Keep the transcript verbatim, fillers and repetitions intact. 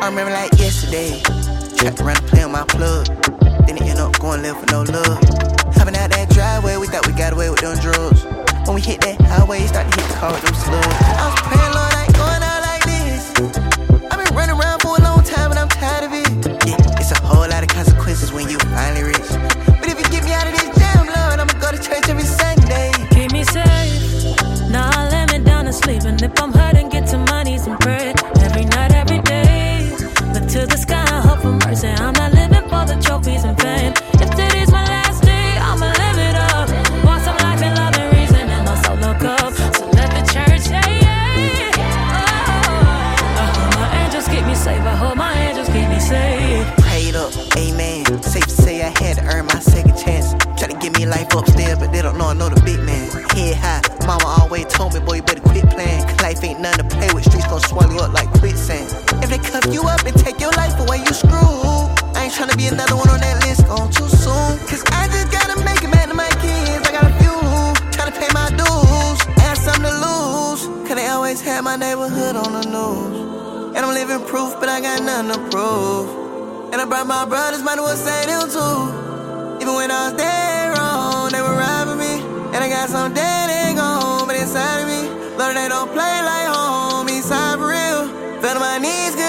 I remember like yesterday, tried to run a play on my plug, then it end up going left with no love. Hopping out that driveway, we thought we got away with them drugs. When we hit that highway, start to hit the car with them slugs. I was praying, Lord, I ain't going out like this. I've been running around for a long time, but I'm tired of it. Yeah, it's a whole lot of consequences when you finally rich. But if you get me out of this jam, Lord, I'ma go to church every Sunday. Keep me safe, now I lay me down to sleep. And if I'm hurting, get to my knees and pray. Every night, every day, look to the sky and hope for mercy. I'm not living for the trophies and fame. If today's my last day, I'ma live it up. Want some life and love and reason, and no solo cup. So let the church say, yeah. Oh, I hope my angels keep me safe. I hope my angels keep me safe. Prayed up, amen. Safe to say I had to earn my second chance. Try to give me life upstairs, but they don't know I know the big man. Head high, mama always told me, boy, you better quit playing. Life ain't nothing to play with, streets gon' swallow you up like quicksand. If they cuff you up and take your life away, you screwed. I ain't tryna be another one on that list, gone too soon. Cause I just gotta make it back to my kids. I got a few, tryna pay my dues. I had something to lose, cause they always had my neighborhood on the news. And I'm living proof, but I got nothing to prove. And I brought my brothers, might as well say them too. Even when I was dead wrong, they were robbing me. And I got some dead ain't gone, but inside of me, Lord, they don't play like home, inside for real. Fell to my knees,